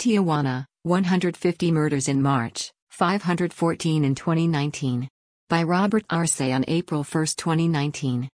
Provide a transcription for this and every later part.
Tijuana, 150 murders in March, 514 in 2019. By Robert Arce on April 1, 2019.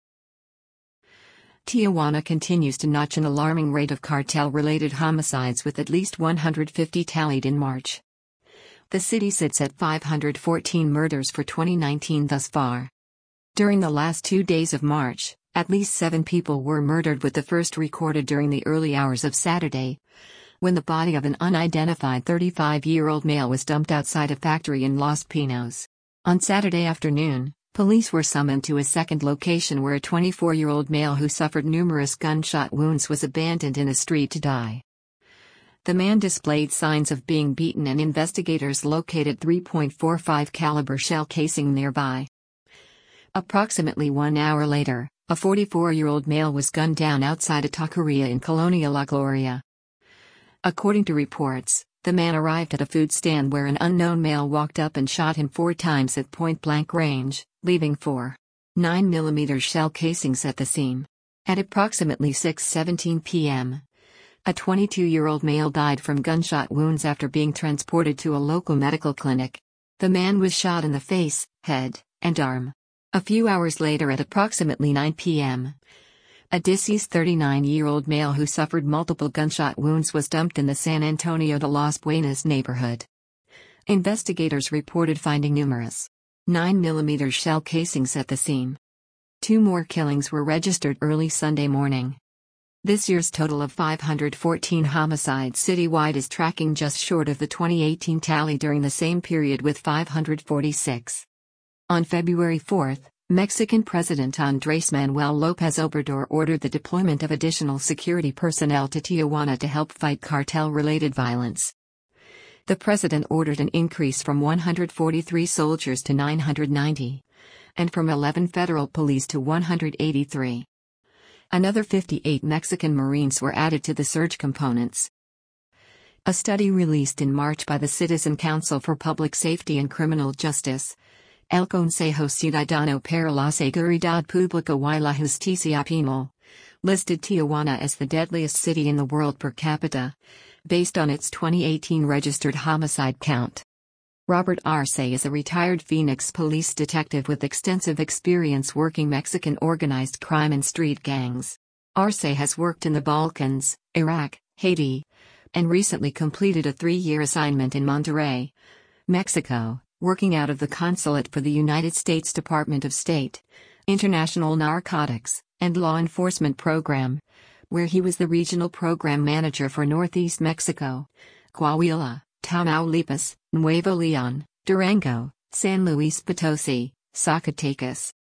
Tijuana continues to notch an alarming rate of cartel-related homicides with at least 150 tallied in March. The city sits at 514 murders for 2019 thus far. During the last 2 days of March, at least 7 people were murdered, with the first recorded during the early hours of Saturday, when the body of an unidentified 35-year-old male was dumped outside a factory in Los Pinos. On Saturday afternoon, police were summoned to a second location where a 24-year-old male who suffered numerous gunshot wounds was abandoned in a street to die. The man displayed signs of being beaten, and investigators located .345 caliber shell casing nearby. Approximately 1 hour later, a 44-year-old male was gunned down outside a taqueria in Colonia La Gloria. According to reports, the man arrived at a food stand where an unknown male walked up and shot him 4 times at point-blank range, leaving 4 9mm shell casings at the scene. At approximately 6:17 p.m., a 22-year-old male died from gunshot wounds after being transported to a local medical clinic. The man was shot in the face, head, and arm. A few hours later at approximately 9 p.m., a deceased 39-year-old male who suffered multiple gunshot wounds was dumped in the San Antonio de Las Buenas neighborhood. Investigators reported finding numerous 9mm shell casings at the scene. 2 more killings were registered early Sunday morning. This year's total of 514 homicides citywide is tracking just short of the 2018 tally during the same period with 546. On February 4, Mexican President Andrés Manuel López Obrador ordered the deployment of additional security personnel to Tijuana to help fight cartel-related violence. The president ordered an increase from 143 soldiers to 990, and from 11 federal police to 183. Another 58 Mexican Marines were added to the surge components. A study released in March by the Citizen Council for Public Safety and Criminal Justice, El Consejo Ciudadano para la Seguridad Pública y la Justicia Penal, listed Tijuana as the deadliest city in the world per capita, based on its 2018 registered homicide count. Robert Arce is a retired Phoenix police detective with extensive experience working Mexican organized crime and street gangs. Arce has worked in the Balkans, Iraq, Haiti, and recently completed a 3-year assignment in Monterrey, Mexico, working out of the Consulate for the United States Department of State, International Narcotics, and Law Enforcement Program, where he was the regional program manager for Northeast Mexico, Coahuila, Tamaulipas, Nuevo León, Durango, San Luis Potosí, Zacatecas,